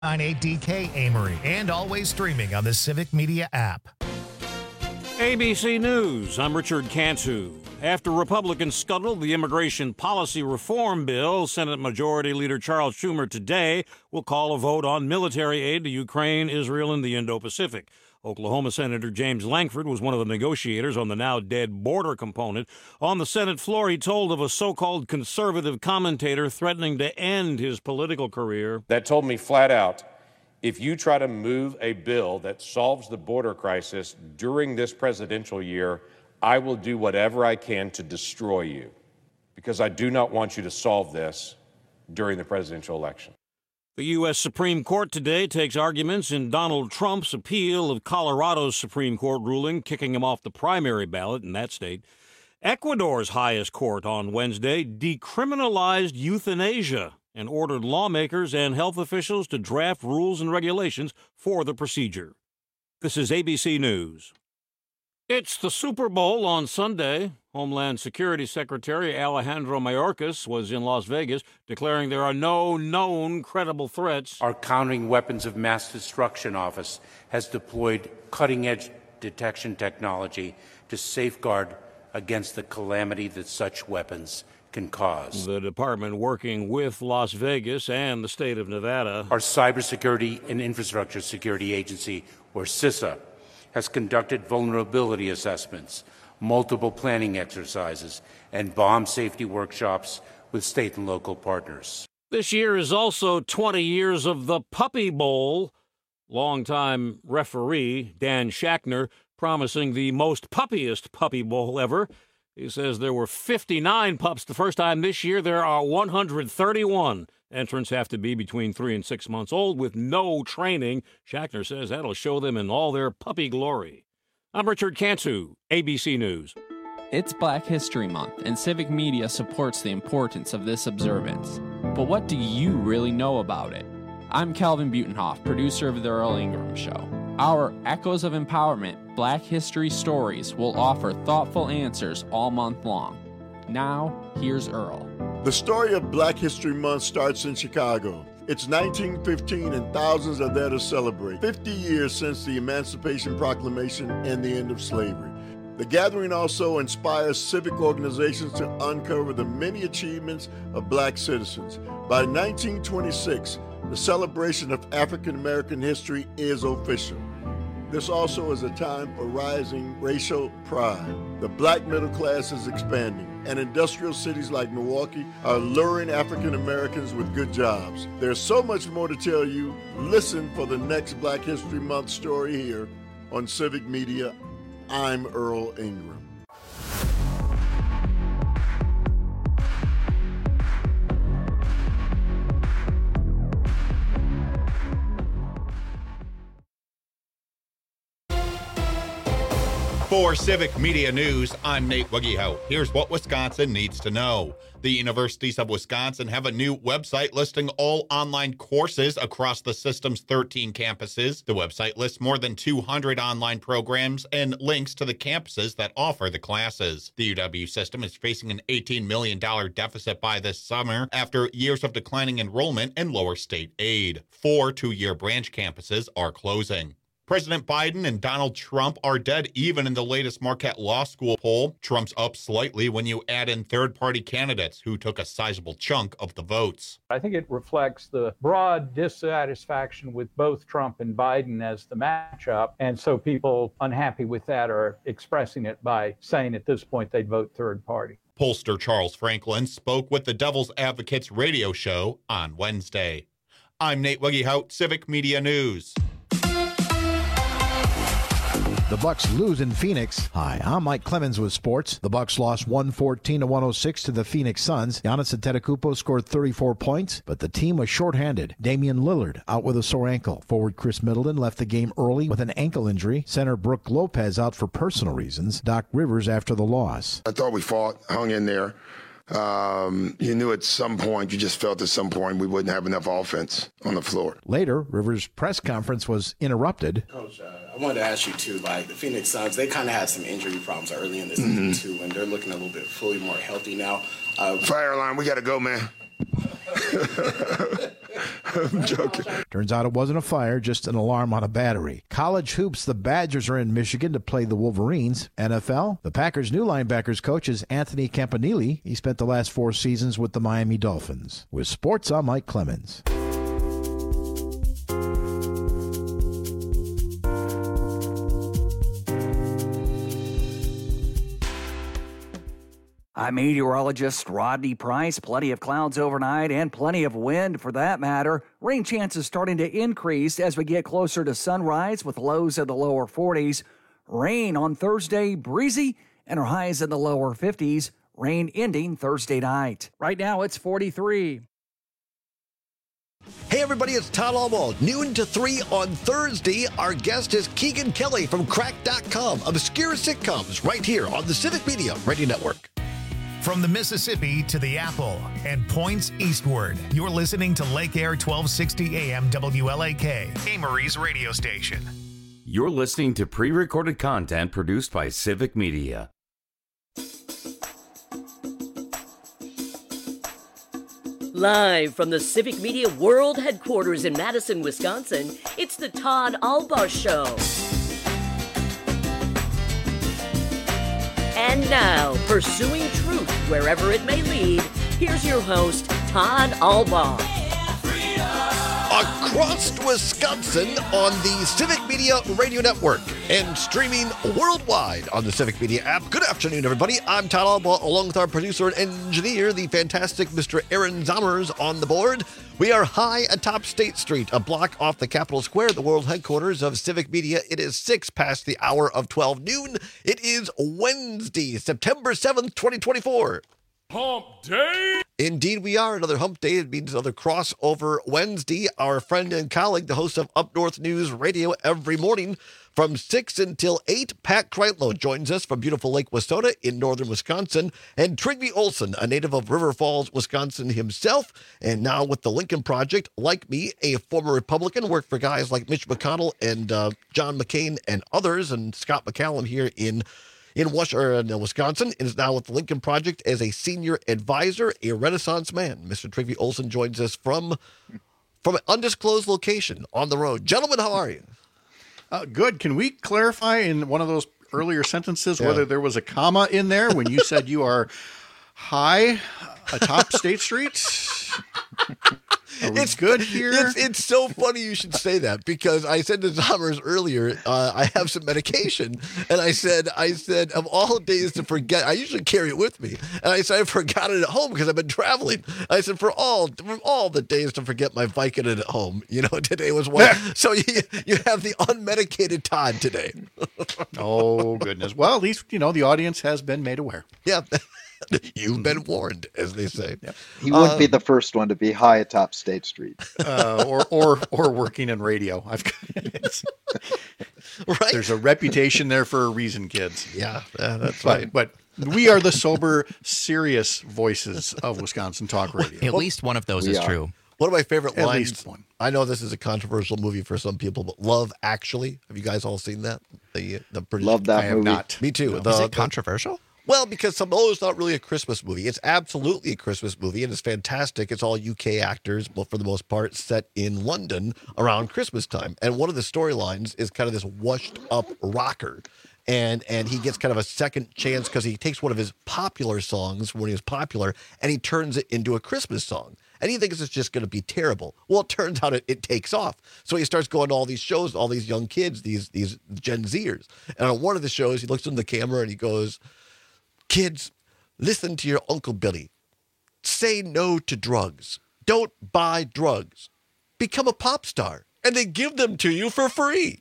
98 DK Amory, and always streaming on the Civic Media app. ABC News, I'm Richard Cantu. After Republicans scuttled the immigration policy reform bill, Senate Majority Leader Charles Schumer today will call a vote on military aid to Ukraine, Israel, and the Indo-Pacific. Oklahoma Senator James Lankford was one of the negotiators on the now-dead border component. On the Senate floor, he told of a so-called conservative commentator threatening to end his political career. That told me flat out, if you try to move a bill that solves the border crisis during this presidential year, I will do whatever I can to destroy you, because I do not want you to solve this during the presidential election. The U.S. Supreme Court today takes arguments in Donald Trump's appeal of Colorado's Supreme Court ruling, kicking him off the primary ballot in that state. Ecuador's highest court on Wednesday decriminalized euthanasia and ordered lawmakers and health officials to draft rules and regulations for the procedure. This is ABC News. It's the Super Bowl on Sunday. Homeland Security Secretary Alejandro Mayorkas was in Las Vegas declaring there are no known credible threats. Our Countering Weapons of Mass Destruction Office has deployed cutting-edge detection technology to safeguard against the calamity that such weapons can cause. The department working with Las Vegas and the state of Nevada. Our Cybersecurity and Infrastructure Security Agency, or CISA, has conducted vulnerability assessments, multiple planning exercises, and bomb safety workshops with state and local partners. This year is also 20 years of the Puppy Bowl. Longtime referee Dan Schachner promising the most puppiest Puppy Bowl ever. He says there were 59 pups the first time. This year there are 131. Entrants have to be between 3 and 6 months old with no training. Schachner says that'll show them in all their puppy glory. I'm Richard Cantu, ABC News. It's Black History Month, and Civic Media supports the importance of this observance. But what do you really know about it? I'm Calvin Butenhoff, producer of The Earl Ingram Show. Our Echoes of Empowerment Black History Stories will offer thoughtful answers all month long. Now, here's Earl. The story of Black History Month starts in Chicago. It's 1915 and thousands are there to celebrate 50 years since the Emancipation Proclamation and the end of slavery. The gathering also inspires civic organizations to uncover the many achievements of black citizens. By 1926, the celebration of African American history is official. This also is a time for rising racial pride. The black middle class is expanding, and industrial cities like Milwaukee are luring African Americans with good jobs. There's so much more to tell you. Listen for the next Black History Month story here on Civic Media. I'm Earl Ingram. For Civic Media News, I'm Nate Wiggyhout. Here's what Wisconsin needs to know. The universities of Wisconsin have a new website listing all online courses across the system's 13 campuses. The website lists more than 200 online programs and links to the campuses that offer the classes. The UW system is facing an $18 million deficit by this summer after years of declining enrollment and lower state aid. 4 two-year branch campuses are closing. President Biden and Donald Trump are dead even in the latest Marquette Law School poll. Trump's up slightly when you add in third-party candidates who took a sizable chunk of the votes. I think it reflects the broad dissatisfaction with both Trump and Biden as the matchup. And so people unhappy with that are expressing it by saying at this point they'd vote third party. Pollster Charles Franklin spoke with the Devil's Advocates radio show on Wednesday. I'm Nate Wiggyhout, Civic Media News. The Bucks lose in Phoenix. Hi, I'm Mike Clemens with sports. The Bucks lost 114-106 to the Phoenix Suns. Giannis Antetokounmpo scored 34 points, but the team was shorthanded. Damian Lillard out with a sore ankle. Forward Chris Middleton left the game early with an ankle injury. Center Brooke Lopez out for personal reasons. Doc Rivers after the loss. I thought we fought, hung in there. You knew at some point, you just felt at some point we wouldn't have enough offense on the floor. Later, Rivers' press conference was interrupted. Coach, I wanted to ask you too, like the Phoenix Suns, they kind of had some injury problems early in the season too, and they're looking a little bit fully more healthy now. Fire alarm, we got to go, man. I'm joking. Turns out it wasn't a fire, just an alarm on a battery. College hoops, the Badgers are in Michigan to play the Wolverines. NFL, the Packers' new linebackers coach is Anthony Campanile. He spent the last 4 seasons with the Miami Dolphins. With sports, I'm Mike Clemens. I'm meteorologist Rodney Price. Plenty of clouds overnight and plenty of wind for that matter. Rain chances starting to increase as we get closer to sunrise with lows in the lower 40s. Rain on Thursday, breezy, and our highs in the lower 50s. Rain ending Thursday night. Right now it's 43. Hey everybody, it's Todd Albaugh. Noon to 3 on Thursday. Our guest is Keegan Kelly from Cracked.com. Obscure sitcoms right here on the Civic Media Radio Network. From the Mississippi to the Apple and points eastward, you're listening to Lake Air 1260 AM WLAK, Amory's radio station. You're listening to pre-recorded content produced by Civic Media. Live from the Civic Media World Headquarters in Madison, Wisconsin, it's the Todd Albaugh Show. And now, pursuing truth wherever it may lead, here's your host, Todd Albaugh. Across Wisconsin on the Civic Media Radio Network and streaming worldwide on the Civic Media app. Good afternoon, everybody. I'm Todd Albaugh, along with our producer and engineer, the fantastic Mr. Aaron Zommers on the board. We are high atop State Street, a block off the Capitol Square, the world headquarters of Civic Media. It is 6 past the hour of 12 noon. It is Wednesday, September 7th, 2024. Hump Day! Indeed, we are. Another hump day. It means another crossover Wednesday. Our friend and colleague, the host of Up North News Radio every morning from 6 until 8, Pat Kreitlow joins us from beautiful Lake Wissota in northern Wisconsin. And Trygve Olsen, a native of River Falls, Wisconsin himself, and now with the Lincoln Project, like me, a former Republican, worked for guys like Mitch McConnell and John McCain and others, and Scott McCallum here in Wisconsin, and is now with the Lincoln Project as a senior advisor, a Renaissance man. Mr. Trygve Olsen joins us from an undisclosed location on the road. Gentlemen, how are you? Good. Can we clarify in one of those earlier sentences whether there was a comma in there when you said you are high atop State Street? It's good here. It's so funny you should say that, because I said to Zommers earlier, I have some medication, and I said of all days to forget, I usually carry it with me, and I said I forgot it at home because I've been traveling. I said for all the days to forget my Vicodin at home, today was one. So you have the unmedicated Todd today. Oh goodness. Well, at least the audience has been made aware. Yeah. You've been warned, as they say. Yep. He wouldn't be the first one to be high atop State Street, or working in radio. Right. There's a reputation there for a reason, kids. Yeah, that's right. But we are the sober, serious voices of Wisconsin talk radio. At least one of those is true. One of my favorite lines. At least one. I know this is a controversial movie for some people, but Love Actually. Have you guys all seen that? Love that movie. Not. Me too. Is it controversial? Well, because it's not really a Christmas movie. It's absolutely a Christmas movie, and it's fantastic. It's all UK actors, but for the most part, set in London around Christmas time. And one of the storylines is kind of this washed-up rocker, and he gets kind of a second chance because he takes one of his popular songs when he was popular, and he turns it into a Christmas song. And he thinks it's just going to be terrible. Well, it turns out it takes off. So he starts going to all these shows, all these young kids, these Gen Zers. And on one of the shows, he looks in the camera and he goes, "Kids, listen to your Uncle Billy. Say no to drugs. Don't buy drugs. Become a pop star. And they give them to you for free."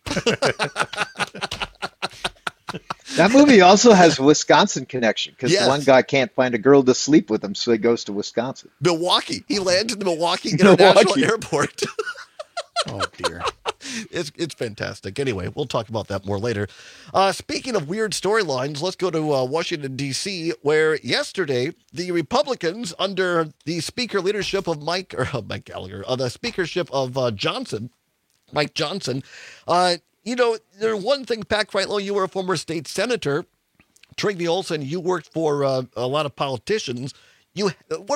That movie also has a Wisconsin connection, because Yes. one guy can't find a girl to sleep with him, so he goes to Wisconsin. Milwaukee. He lands in the Milwaukee International Airport. Oh, dear. It's fantastic. Anyway, we'll talk about that more later. Speaking of weird storylines, let's go to Washington, D.C., where yesterday the Republicans, under the speaker leadership of Mike Gallagher, the speakership of Mike Johnson, there's one thing, Pat Kreitlow, you were a former state senator. Trygve Olsen, you worked for a lot of politicians. One of the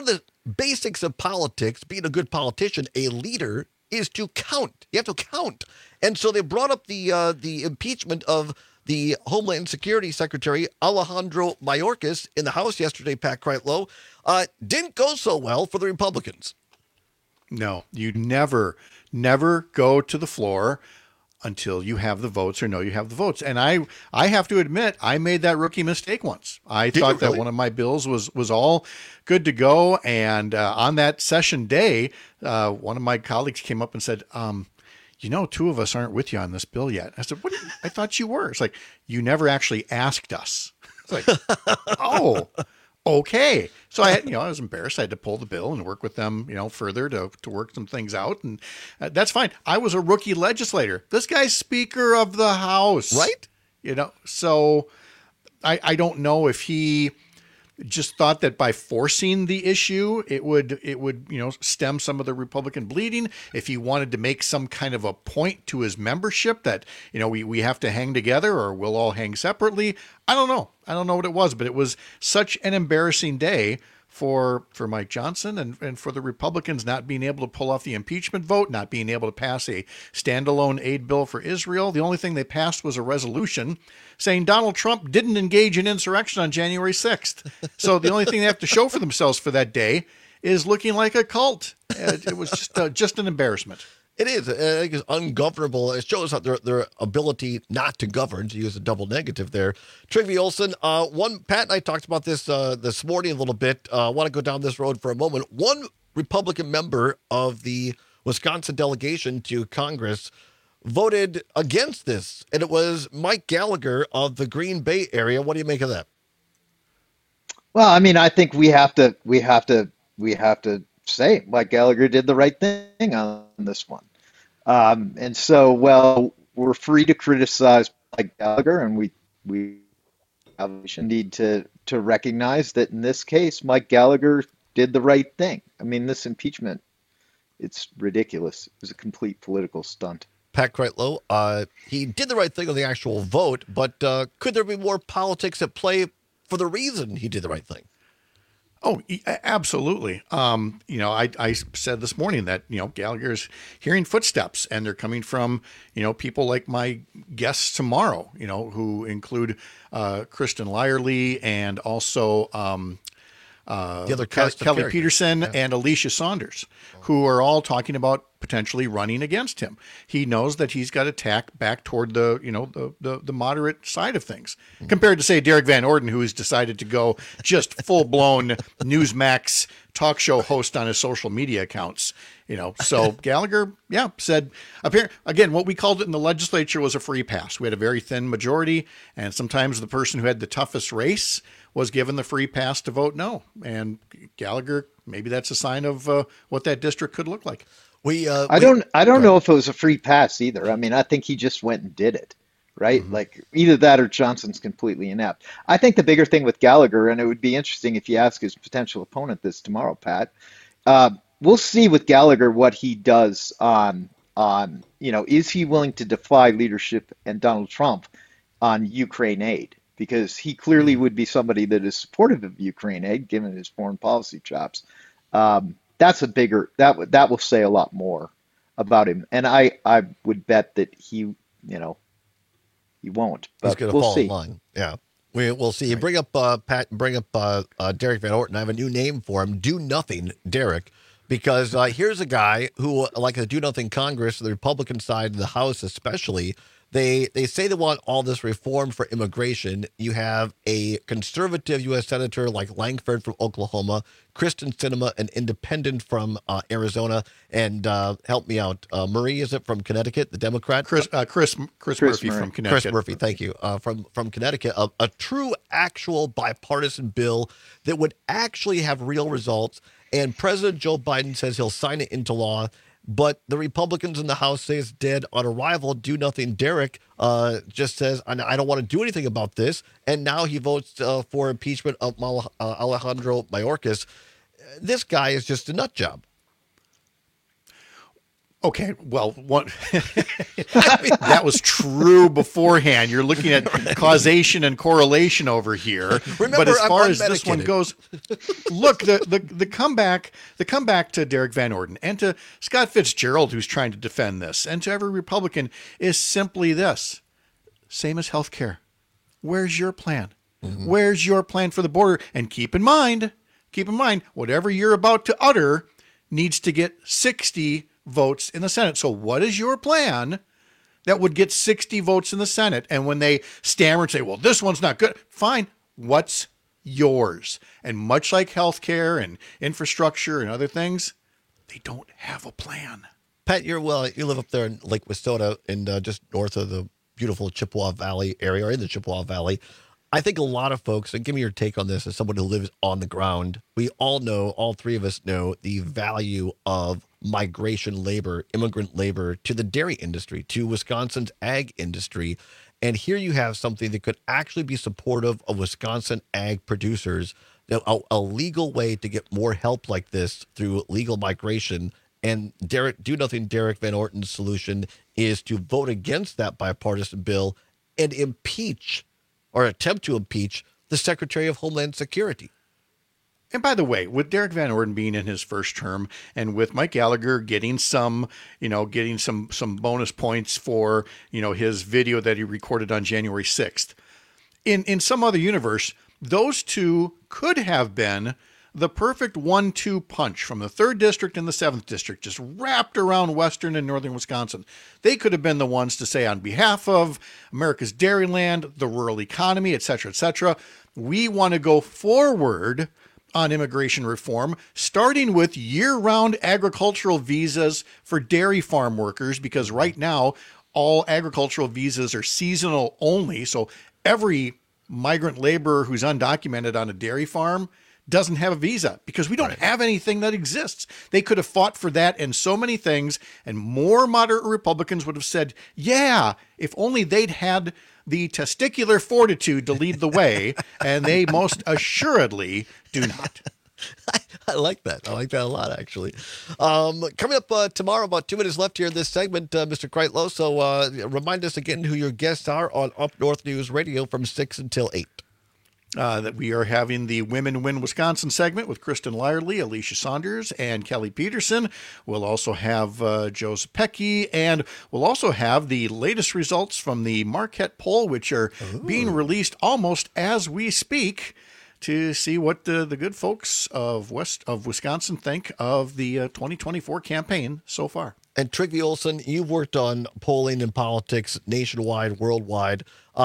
basics of politics, being a good politician, a leader is to count. You have to count. And so they brought up the impeachment of the Homeland Security Secretary Alejandro Mayorkas in the House yesterday, Pat Kreitlow. Didn't go so well for the Republicans. No, you never go to the floor until you have the votes or know you have the votes. And I have to admit, I made that rookie mistake once. I thought that one of my bills was all good to go. And on that session day, one of my colleagues came up and said, two of us aren't with you on this bill yet. I said, I thought you were. It's like, you never actually asked us. It's like, oh, okay. So I was embarrassed. I had to pull the bill and work with them, further to work some things out. And that's fine. I was a rookie legislator. This guy's Speaker of the House. Right. So I don't know if he just thought that by forcing the issue, it would stem some of the Republican bleeding. If he wanted to make some kind of a point to his membership that, we have to hang together or we'll all hang separately. I don't know. I don't know what it was, but it was such an embarrassing day for Mike Johnson and for the Republicans not being able to pull off the impeachment vote, not being able to pass a standalone aid bill for Israel. The only thing they passed was a resolution saying Donald Trump didn't engage in insurrection on January 6th. So the only thing they have to show for themselves for that day is looking like a cult. It was just an embarrassment. It is. I think it's ungovernable. It shows how their ability not to govern, to use a double negative there. Trygve Olsen, Pat and I talked about this this morning a little bit. I want to go down this road for a moment. One Republican member of the Wisconsin delegation to Congress voted against this, and it was Mike Gallagher of the Green Bay area. What do you make of that? Well, I mean, I think we have to say Mike Gallagher did the right thing on this one. And so, we're free to criticize Mike Gallagher, and we need to recognize that in this case, Mike Gallagher did the right thing. I mean, this impeachment, it's ridiculous. It was a complete political stunt. Pat Kreitlow, he did the right thing on the actual vote, but could there be more politics at play for the reason he did the right thing? Oh, absolutely. I said this morning that, Gallagher's hearing footsteps, and they're coming from, people like my guests tomorrow, who include Kristen Lyerly and also the other Kelly Peterson and Alicia Saunders, who are all talking about potentially running against him. He knows that he's got to tack back toward the moderate side of things, compared to, say, Derek Van Orden, who has decided to go just full blown Newsmax talk show host on his social media accounts. So Gallagher, said, again, what we called it in the legislature was a free pass. We had a very thin majority, and sometimes the person who had the toughest race was given the free pass to vote no. And Gallagher, maybe that's a sign of what that district could look like. I don't know if it was a free pass either. I mean, I think he just went and did it, right? Mm-hmm. Like either that or Johnson's completely inept. I think the bigger thing with Gallagher, and it would be interesting if you ask his potential opponent this tomorrow, Pat, we'll see with Gallagher what he does on is he willing to defy leadership and Donald Trump on Ukraine aid? Because he clearly would be somebody that is supportive of Ukraine aid, given his foreign policy chops. That's a bigger, that will say a lot more about him. And I would bet that he won't. But he's going to fall in line. Yeah. We'll see. You bring up Pat, bring up Derek Van Orten. I have a new name for him. Do Nothing Derek. Because here's a guy who, like the Do Nothing Congress, the Republican side of the House especially, They say they want all this reform for immigration. You have a conservative U.S. Senator like Langford from Oklahoma, Kristen Sinema, an independent from Arizona, and help me out, Marie, is it from Connecticut, the Democrat? Chris Murphy from Connecticut. Chris Murphy, thank you, from Connecticut. A true, actual bipartisan bill that would actually have real results. And President Joe Biden says he'll sign it into law. But the Republicans in the House say it's dead on arrival. Do Nothing Derek just says, I don't want to do anything about this. And now he votes for impeachment of Alejandro Mayorkas. This guy is just a nut job. Okay, well, that was true beforehand. You're looking at causation and correlation over here. Remember, but as far I'm as this one goes, look, the comeback to Derek Van Orden and to Scott Fitzgerald, who's trying to defend this, and to every Republican, is simply this: same as healthcare. Where's your plan? Mm-hmm. Where's your plan for the border? And keep in mind, whatever you're about to utter needs to get 60 votes in the Senate. So what is your plan that would get 60 votes in the Senate? And when they stammer and say, well, this one's not good, fine. What's yours? And much like healthcare and infrastructure and other things, they don't have a plan. Pat, you live up there in Lake Wastona and just north of the beautiful Chippewa Valley area, or in the Chippewa Valley. I think a lot of folks, and give me your take on this as someone who lives on the ground, we all know, all three of us know, the value of migration labor, immigrant labor to the dairy industry, to Wisconsin's ag industry. And here you have something that could actually be supportive of Wisconsin ag producers, a legal way to get more help like this through legal migration. And Derek Van Orden's solution is to vote against that bipartisan bill and impeach, or attempt to impeach, the Secretary of Homeland Security. And by the way, with Derek Van Orden being in his first term, and with Mike Gallagher getting some bonus points for, his video that he recorded on January 6th, in some other universe, those two could have been the perfect 1-2 punch from the 3rd District and the 7th District, just wrapped around western and northern Wisconsin. They could have been the ones to say, on behalf of America's dairyland, the rural economy, et cetera, we want to go forward on immigration reform, starting with year-round agricultural visas for dairy farm workers, because right now all agricultural visas are seasonal only. So every migrant laborer who's undocumented on a dairy farm doesn't have a visa, because we don't have anything that exists. They could have fought for that and so many things, and more moderate Republicans would have said, yeah, if only they'd had the testicular fortitude to lead the way, and they most assuredly do not. I like that. I like that a lot, actually. Coming up tomorrow, about 2 minutes left here in this segment, Mr. Kreitlow. So remind us again who your guests are on Up North News Radio from 6 until 8. That we are having the Women Win Wisconsin segment with Kristen Lyerly, Alicia Saunders, and Kelly Peterson. We'll also have Joe Zepecki, and we'll also have the latest results from the Marquette poll, which are being released almost as we speak, to see what the good folks of Wisconsin think of the 2024 campaign so far. And Trygve Olsen, you've worked on polling and politics nationwide, worldwide.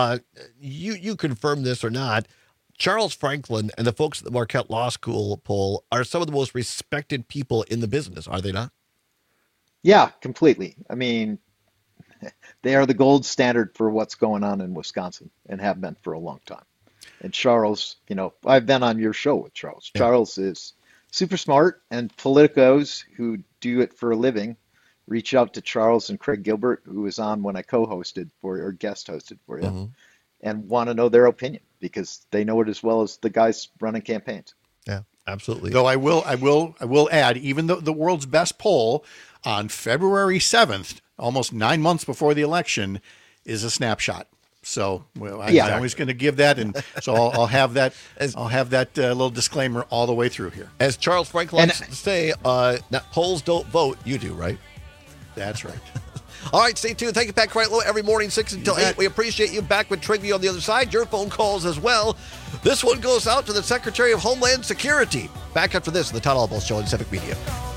You confirm this or not? Charles Franklin and the folks at the Marquette Law School poll are some of the most respected people in the business, are they not? Yeah, completely. I mean, they are the gold standard for what's going on in Wisconsin, and have been for a long time. And Charles, I've been on your show with Charles. Yeah. Charles is super smart, and politicos who do it for a living reach out to Charles and Craig Gilbert, who was on when I co-hosted or guest hosted for you, and want to know their opinion, because they know it as well as the guys running campaigns. Yeah, absolutely. Though I will add, even the world's best poll on February 7th, almost 9 months before the election, is a snapshot. So I'm always going to give that, and so I'll have that. I'll have that little disclaimer all the way through here. As Charles Franklin likes to say, polls don't vote, you do, right? That's right. All right, stay tuned. Thank you, Pat Kreitlow, every morning, 6 until 8. We appreciate you. Back with Trygve on the other side. Your phone calls as well. This one goes out to the Secretary of Homeland Security. Back after this, the Todd Albaugh Show on Civic Media.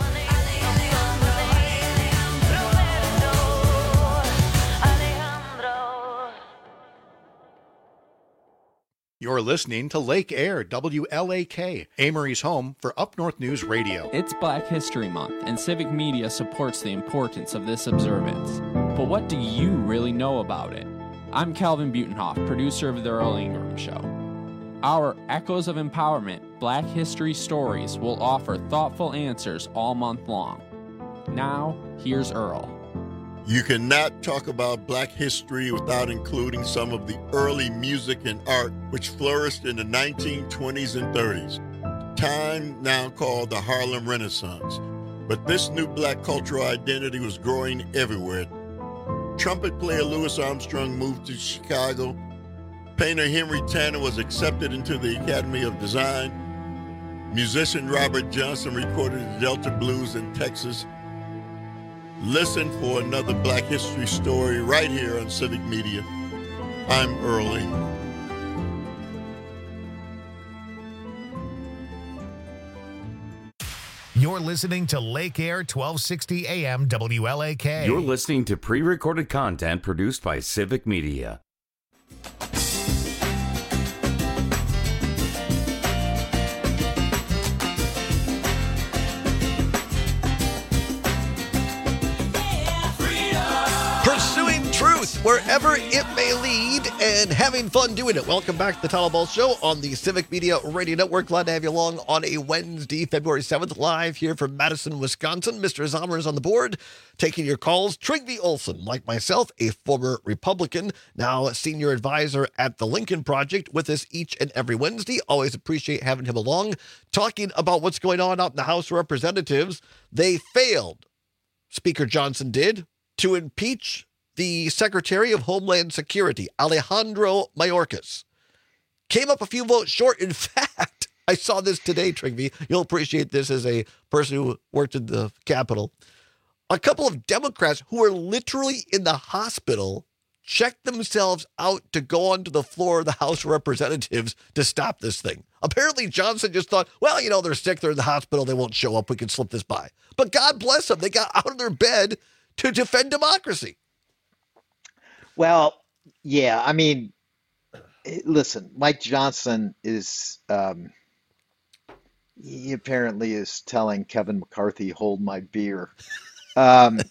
You're listening to Lake Air, WLAK, Amory's home for Up North News Radio. It's Black History Month, and Civic Media supports the importance of this observance. But what do you really know about it? I'm Calvin Butenhoff, producer of The Earl Ingram Show. Our Echoes of Empowerment Black History Stories will offer thoughtful answers all month long. Now, here's Earl. You cannot talk about Black history without including some of the early music and art which flourished in the 1920s and 30s, time now called the Harlem Renaissance. But this new black cultural identity was growing everywhere. Trumpet player Louis Armstrong moved to Chicago. Painter Henry Tanner was accepted into the Academy of Design. Musician Robert Johnson recorded the Delta Blues in Texas. Listen for another Black History story right here on Civic Media. I'm Earl Ingram. You're listening to Lake Air 1260 AM WLAK. You're listening to pre-recorded content produced by Civic Media. Pursuing truth wherever it may lead and having fun doing it. Welcome back to the Todd Ball Show on the Civic Media Radio Network. Glad to have you along on a Wednesday, February 7th, live here from Madison, Wisconsin. Mr. Zomer is on the board, taking your calls. Trygve Olson, like myself, a former Republican, now a senior advisor at the Lincoln Project, with us each and every Wednesday. Always appreciate having him along, talking about what's going on out in the House of Representatives. They failed, Speaker Johnson did, to impeach the Secretary of Homeland Security, Alejandro Mayorkas. Came up a few votes short. In fact, I saw this today, Trygve. You'll appreciate this as a person who worked in the Capitol. A couple of Democrats who were literally in the hospital checked themselves out to go onto the floor of the House of Representatives to stop this thing. Apparently, Johnson just thought, well, you know, they're sick, they're in the hospital, they won't show up, we can slip this by. But God bless them, they got out of their bed to defend democracy. Well, yeah, I mean, listen, Mike Johnson is, he apparently is telling Kevin McCarthy, hold my beer. But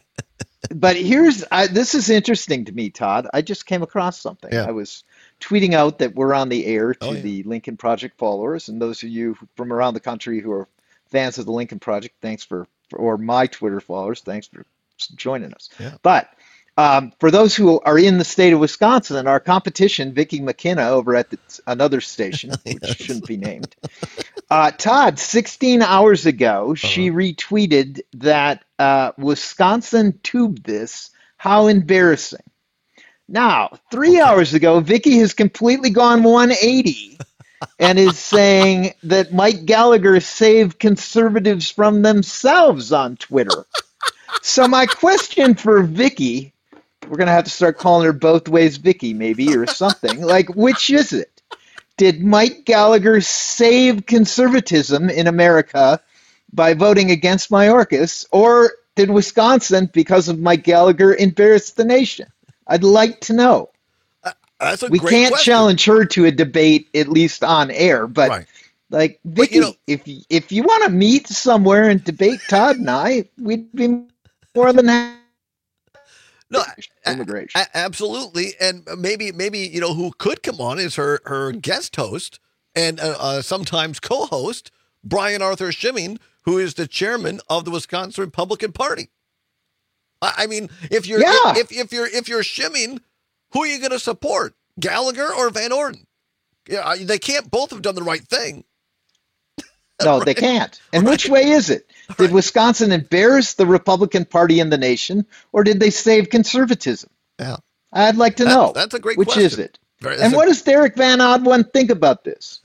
this is interesting to me, Todd. I just came across something. Yeah. I was tweeting out that we're on the air to the Lincoln Project followers, and those of you from around the country who are fans of the Lincoln Project, thanks or my Twitter followers, thanks for joining us. Yeah. But for those who are in the state of Wisconsin, our competition, Vicki McKenna over at another station, which shouldn't be named, Todd, 16 hours ago, she retweeted that Wisconsin tubed this. How embarrassing. Now, 3 hours ago, Vicki has completely gone 180 and is saying that Mike Gallagher saved conservatives from themselves on Twitter. So my question for Vicki, we're going to have to start calling her both ways Vicki maybe or something. Like, which is it? Did Mike Gallagher save conservatism in America by voting against Mayorkas, or did Wisconsin, because of Mike Gallagher, embarrass the nation? I'd like to know. That's a we great can't question. challenge her to a debate, at least on air, but Right. like, Vicki, if you want to meet somewhere and debate Todd and I, we'd be more than happy. No, immigration. Absolutely. And maybe, you know, who could come on is her guest host and sometimes co-host, Brian Arthur Schimming, who is the chairman of the Wisconsin Republican Party. I mean, if you're Schimming, who are you going to support, Gallagher or Van Orden? Yeah, they can't both have done the right thing. No, they can't. And which way is it? Did Wisconsin embarrass the Republican Party in the nation, or did they save conservatism? Yeah, I'd like to know. That's a great which question. Is it? And what does Derek Van Odwin think about this?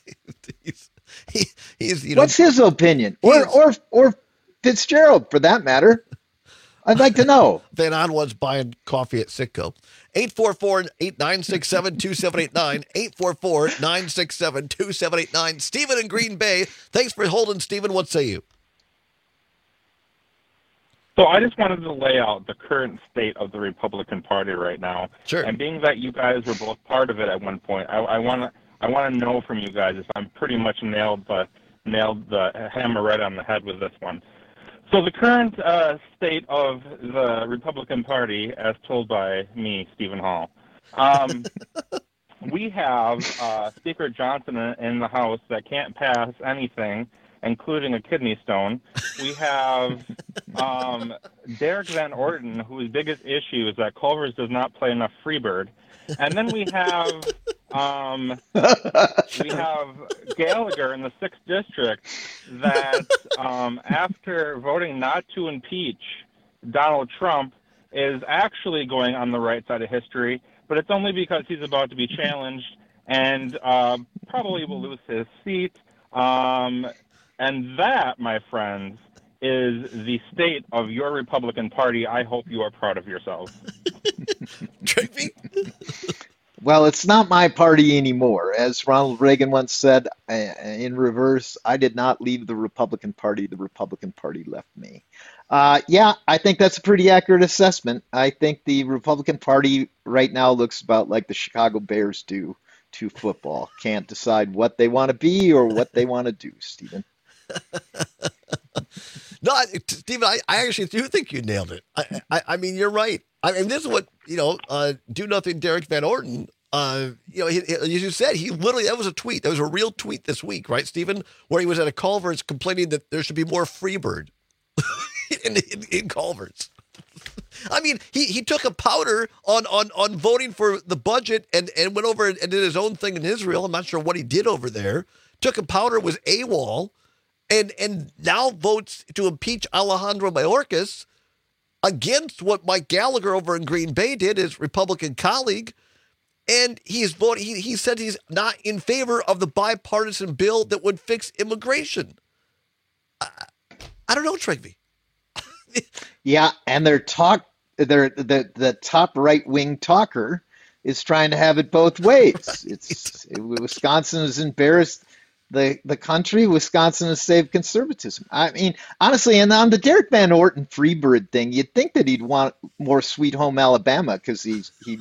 He's you know, what's his opinion, or Fitzgerald for that matter? I'd like to know. Van Odwin's buying coffee at Citgo. 844-967-2789. 844-967-2789. Stephen in Green Bay. Thanks for holding, Stephen. What say you? So I just wanted to lay out the current state of the Republican Party right now. Sure. And being that you guys were both part of it at one point, I want to know from you guys if I'm pretty much nailed the hammer right on the head with this one. So the current state of the Republican Party, as told by me, Stephen Hall, we have Speaker Johnson in the House that can't pass anything, including a kidney stone. We have Derek Van Orden, whose biggest issue is that Culver's does not play enough Freebird. And then we have we have Gallagher in the 6th District that, after voting not to impeach Donald Trump, is actually going on the right side of history, but it's only because he's about to be challenged and probably will lose his seat. And that, my friends, is the state of your Republican Party. I hope you are proud of yourselves. Well, it's not my party anymore. As Ronald Reagan once said, in reverse, I did not leave the Republican Party. The Republican Party left me. Yeah, I think that's a pretty accurate assessment. I think the Republican Party right now looks about like the Chicago Bears do to football. Can't decide what they want to be or what they want to do, Stephen. No, Stephen, I actually do think you nailed it. I mean, you're right. I mean, this is what, do nothing Derek Van Orden, as you said, he literally, that was a tweet. That was a real tweet this week, right, Stephen? Where he was at a Culver's complaining that there should be more Freebird in Culver's. I mean, he took a powder on voting for the budget and went over and did his own thing in Israel. I'm not sure what he did over there. Took a powder, was AWOL, and now votes to impeach Alejandro Mayorkas against what Mike Gallagher over in Green Bay did, his Republican colleague. And he's voting. He said he's not in favor of the bipartisan bill that would fix immigration. I don't know, Trigby. Yeah, and the top right-wing talker is trying to have it both ways. Wisconsin has embarrassed the country. Wisconsin has saved conservatism. I mean, honestly, and on the Derek Van Orden Freebird thing, you'd think that he'd want more Sweet Home Alabama because he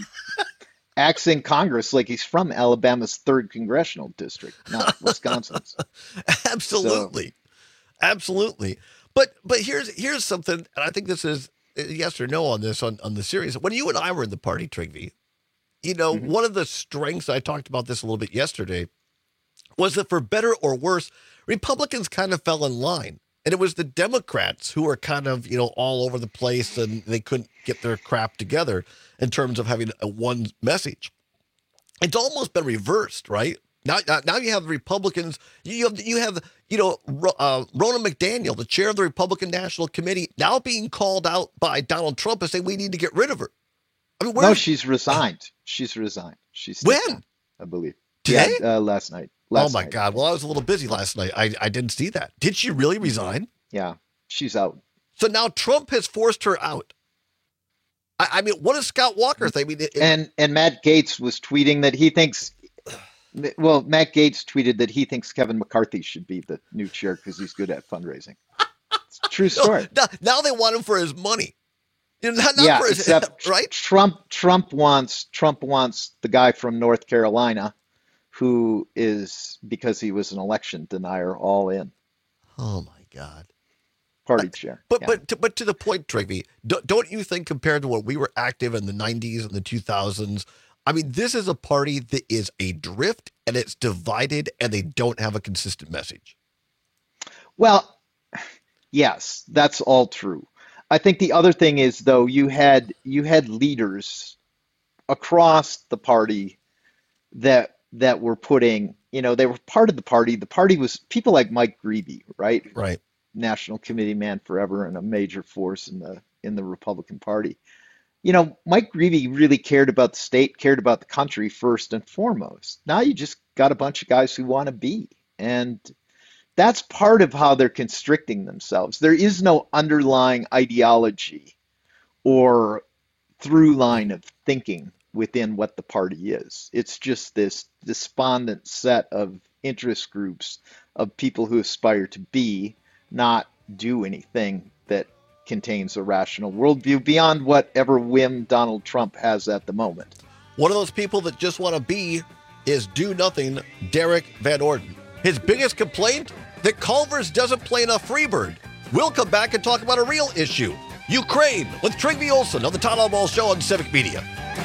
acts in Congress like he's from Alabama's 3rd congressional district, not Wisconsin's. Absolutely. Absolutely. But here's something, and I think this is yes or no on this on the series. When you and I were in the party, Trigby, one of the strengths, I talked about this a little bit yesterday, was that for better or worse, Republicans kind of fell in line. And it was the Democrats who were kind of, all over the place, and they couldn't get their crap together in terms of having one message. It's almost been reversed, right? Now you have the Republicans. You have Ronna McDaniel, the chair of the Republican National Committee, now being called out by Donald Trump and saying we need to get rid of her. I mean, no, she's resigned. She's resigned. When? Down, I believe. Today? Yeah, last night. Oh my God! Well, I was a little busy last night. I didn't see that. Did she really resign? Yeah, she's out. So now Trump has forced her out. I mean, what does Scott Walker think? I mean, and Matt Gaetz was tweeting that he thinks. Well, Matt Gaetz tweeted that he thinks Kevin McCarthy should be the new chair because he's good at fundraising. It's a true story. Now they want him for his money. Not for his, except right? Trump wants the guy from North Carolina, who is, because he was an election denier, all in. Oh my God. Party chair. But to the point, Trigby, don't you think compared to when we were active in the 90s and the 2000s, I mean, this is a party that is adrift and it's divided and they don't have a consistent message. Well, yes, that's all true. I think the other thing is, though, you had leaders across the party that were putting, they were part of the party. The party was people like Mike Greevey, right? Right. National Committee man forever and a major force in the Republican Party. Mike Greevey really cared about the state, cared about the country first and foremost. Now you just got a bunch of guys who want to be. And that's part of how they're constricting themselves. There is no underlying ideology or through line of thinking within what the party is. It's just this despondent set of interest groups of people who aspire to be, not do anything that contains a rational worldview beyond whatever whim Donald Trump has at the moment. One of those people that just want to be is do nothing Derek Van Orden. His biggest complaint, that Culver's doesn't play enough Freebird. We'll come back and talk about a real issue, Ukraine, with Trygve Olsen on the Todd Albaugh Show on Civic Media.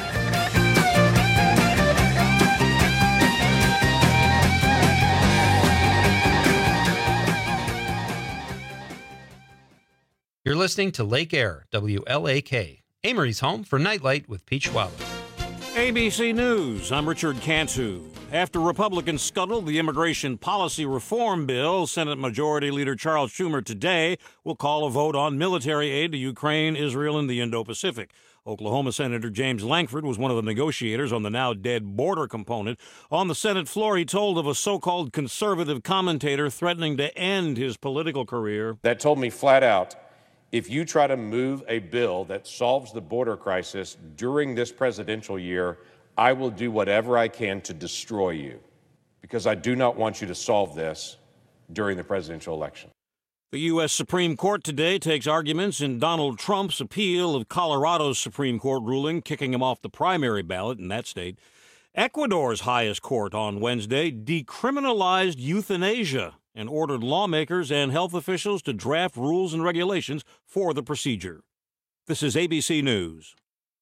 You're listening to Lake Air, WLAK, Amory's home for Nightlight with Pete Schwaber. ABC News, I'm Richard Cantu. After Republicans scuttled the immigration policy reform bill, Senate Majority Leader Charles Schumer today will call a vote on military aid to Ukraine, Israel, and the Indo-Pacific. Oklahoma Senator James Lankford was one of the negotiators on the now-dead border component. On the Senate floor, he told of a so-called conservative commentator threatening to end his political career. That told me flat out, if you try to move a bill that solves the border crisis during this presidential year, I will do whatever I can to destroy you, because I do not want you to solve this during the presidential election. The U.S. Supreme Court today takes arguments in Donald Trump's appeal of Colorado's Supreme Court ruling, kicking him off the primary ballot in that state. Ecuador's highest court on Wednesday decriminalized euthanasia and ordered lawmakers and health officials to draft rules and regulations for the procedure. This is ABC News.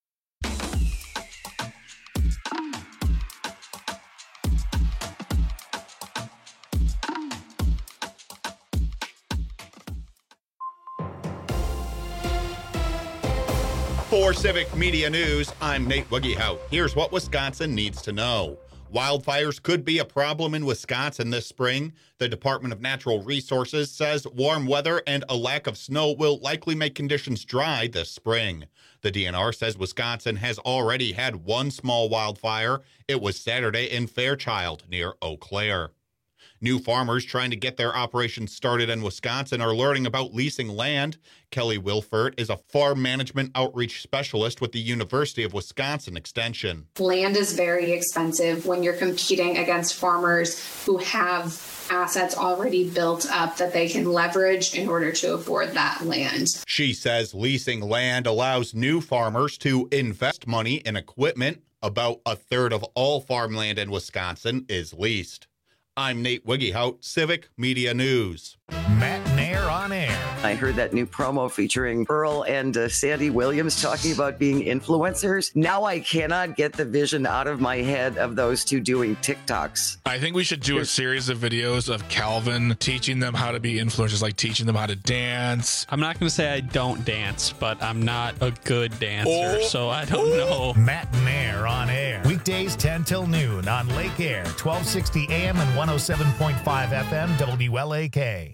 For Civic Media News, I'm Nate Woogiehout. Here's what Wisconsin needs to know. Wildfires could be a problem in Wisconsin this spring. The Department of Natural Resources says warm weather and a lack of snow will likely make conditions dry this spring. The DNR says Wisconsin has already had one small wildfire. It was Saturday in Fairchild near Eau Claire. New farmers trying to get their operations started in Wisconsin are learning about leasing land. Kelly Wilford is a farm management outreach specialist with the University of Wisconsin Extension. Land is very expensive when you're competing against farmers who have assets already built up that they can leverage in order to afford that land. She says leasing land allows new farmers to invest money in equipment. About a third of all farmland in Wisconsin is leased. I'm Nate Woogiehout, Civic Media News. Matt Nair on air. I heard that new promo featuring Earl and Sandy Williams talking about being influencers. Now I cannot get the vision out of my head of those two doing TikToks. I think we should do a series of videos of Calvin teaching them how to be influencers, like teaching them how to dance. I'm not going to say I don't dance, but I'm not a good dancer, so I don't know. Matt Nair on air. Weekdays 10 till noon on Lake Air, 1260 AM and 107.5 FM WLAK.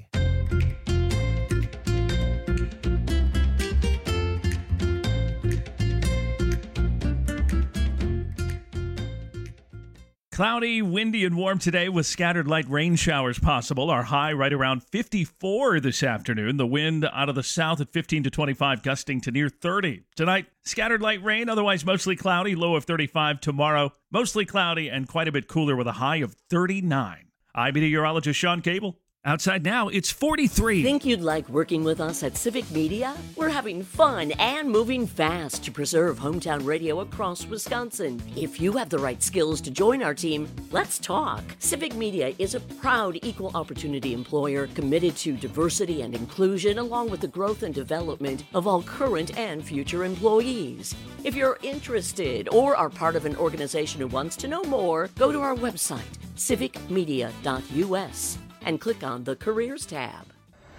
Cloudy, windy, and warm today with scattered light rain showers possible. Our high right around 54 this afternoon. The wind out of the south at 15 to 25, gusting to near 30. Tonight, scattered light rain, otherwise mostly cloudy, low of 35. Tomorrow, mostly cloudy and quite a bit cooler with a high of 39. I'm meteorologist Sean Cable. Outside now, it's 43. Think you'd like working with us at Civic Media? We're having fun and moving fast to preserve hometown radio across Wisconsin. If you have the right skills to join our team, let's talk. Civic Media is a proud equal opportunity employer committed to diversity and inclusion, along with the growth and development of all current and future employees. If you're interested or are part of an organization who wants to know more, go to our website, civicmedia.us. and click on the Careers tab.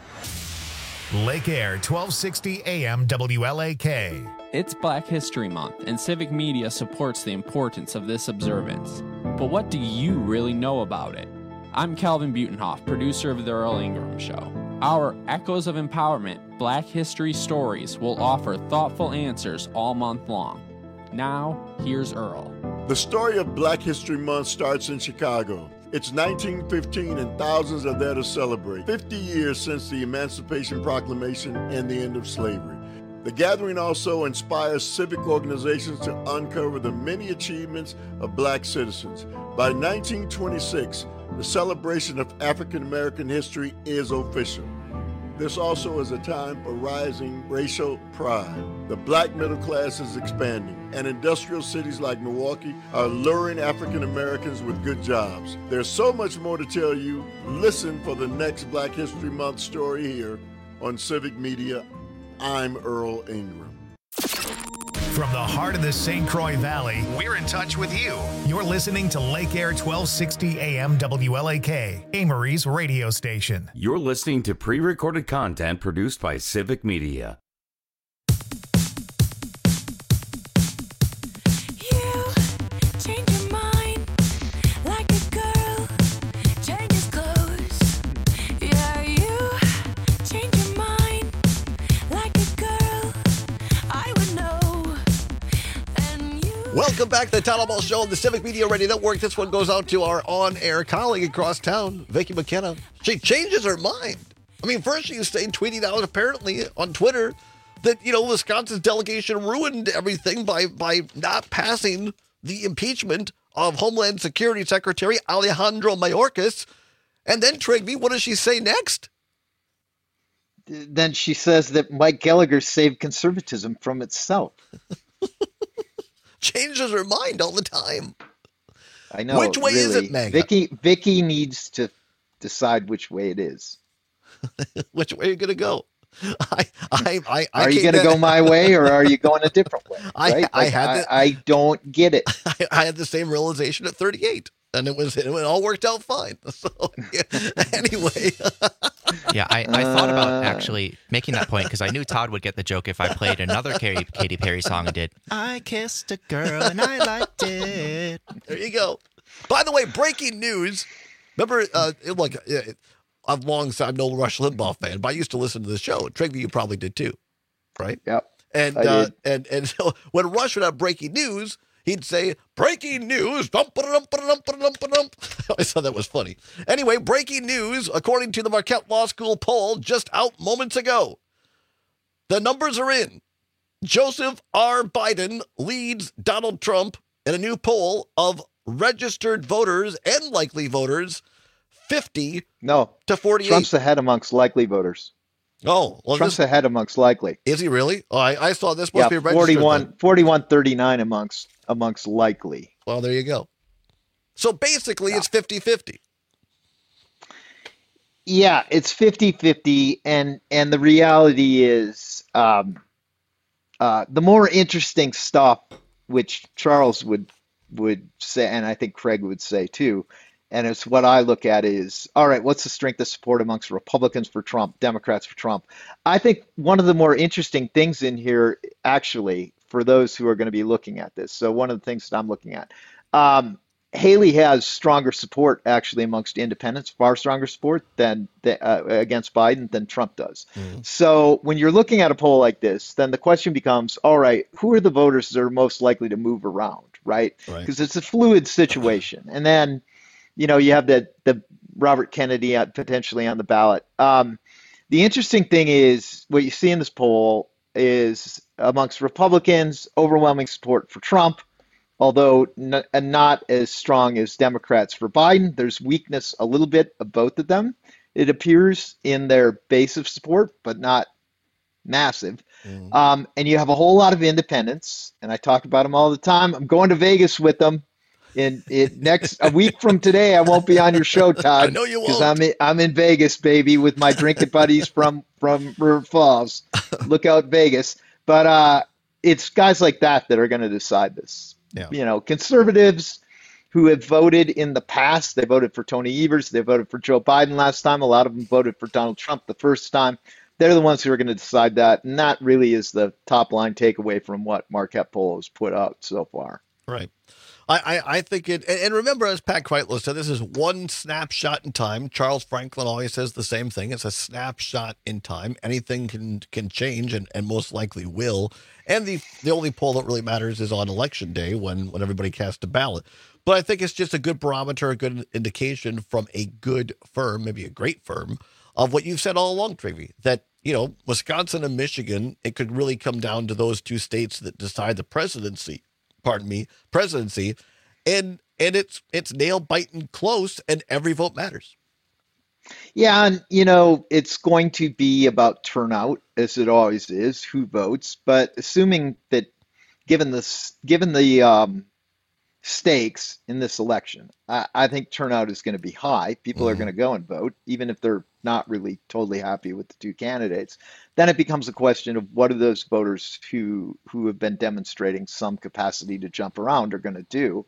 Lake Air, 1260 AM WLAK. It's Black History Month, and Civic Media supports the importance of this observance. But what do you really know about it? I'm Calvin Butenhoff, producer of The Earl Ingram Show. Our Echoes of Empowerment Black History Stories will offer thoughtful answers all month long. Now, here's Earl. The story of Black History Month starts in Chicago. It's 1915 and thousands are there to celebrate 50 years since the Emancipation Proclamation and the end of slavery. The gathering also inspires civic organizations to uncover the many achievements of black citizens. By 1926, the celebration of African American history is official. This also is a time for rising racial pride. The black middle class is expanding, and industrial cities like Milwaukee are luring African Americans with good jobs. There's so much more to tell you. Listen for the next Black History Month story here on Civic Media. I'm Earl Ingram. From the heart of the St. Croix Valley, we're in touch with you. You're listening to Lake Air 1260 AM WLAK, Amory's radio station. You're listening to pre-recorded content produced by Civic Media. You Welcome back to the Town Hall Show on the Civic Media Radio Network. This one goes out to our on-air colleague across town, Vicky McKenna. She changes her mind. I mean, first she was tweeting out apparently on Twitter that, Wisconsin's delegation ruined everything by not passing the impeachment of Homeland Security Secretary Alejandro Mayorkas. And then, Trigby, what does she say next? Then she says that Mike Gallagher saved conservatism from itself. Changes her mind all the time. I know. Which way is it, Meg? Vicky needs to decide which way it is. Which way are you going to go? Are you going to go my way or are you going a different way? Right? I don't get it. I had the same realization at 38, and it all worked out fine. So anyway. Yeah, I thought about actually making that point because I knew Todd would get the joke if I played another Katy Perry song and did, I kissed a girl and I liked it. There you go. By the way, breaking news. Remember, I'm no Rush Limbaugh fan, but I used to listen to the show. Trigby, you probably did too, right? Yep. And so when Rush would have breaking news, he'd say, breaking news. I thought that was funny. Anyway, breaking news, according to the Marquette Law School poll just out moments ago. The numbers are in. Joseph R. Biden leads Donald Trump in a new poll of registered voters and likely voters, 50 to 48. Trump's ahead amongst likely voters. Oh, well, Trump's ahead amongst likely. Is he really? Oh, I saw this must be registered. 41-39 amongst likely. Well, there you go. So basically, it's 50-50. Yeah, it's 50-50, and the reality is, the more interesting stuff, which Charles would say, and I think Craig would say too, and it's what I look at is, all right, what's the strength of support amongst Republicans for Trump, Democrats for Trump? I think one of the more interesting things in here, actually, for those who are going to be looking at this, so one of the things that I'm looking at, Haley has stronger support, actually, amongst independents, far stronger support than against Biden than Trump does. Mm-hmm. So when you're looking at a poll like this, then the question becomes, all right, who are the voters that are most likely to move around, right? Because it's a fluid situation. And then, you have the Robert Kennedy potentially on the ballot. The interesting thing is what you see in this poll is amongst Republicans, overwhelming support for Trump, although not as strong as Democrats for Biden. There's weakness a little bit of both of them, it appears, in their base of support, but not massive. Mm. And you have a whole lot of independents, and I talk about them all the time. I'm going to Vegas with them. A week from today, I won't be on your show, Todd. I know you won't. Because I'm in Vegas, baby, with my drinking buddies from River Falls. Look out, Vegas. But it's guys like that are going to decide this. Yeah. Conservatives who have voted in the past, they voted for Tony Evers, they voted for Joe Biden last time. A lot of them voted for Donald Trump the first time. They're the ones who are going to decide that. And that really is the top line takeaway from what Marquette poll has put out so far. Right. I think it, and remember, as Pat Kreitlow said, this is one snapshot in time. Charles Franklin always says the same thing. It's a snapshot in time. Anything can change and most likely will. And the only poll that really matters is on election day when everybody casts a ballot. But I think it's just a good barometer, a good indication from a good firm, maybe a great firm, of what you've said all along, Trivy, that, Wisconsin and Michigan, it could really come down to those two states that decide the presidency. And it's nail biting close, and every vote matters. Yeah, and it's going to be about turnout, as it always is, who votes. But assuming that, given the stakes in this election, I think turnout is going to be high. People are going to go and vote, even if they're not really totally happy with the two candidates. Then it becomes a question of what are those voters who have been demonstrating some capacity to jump around are going to do.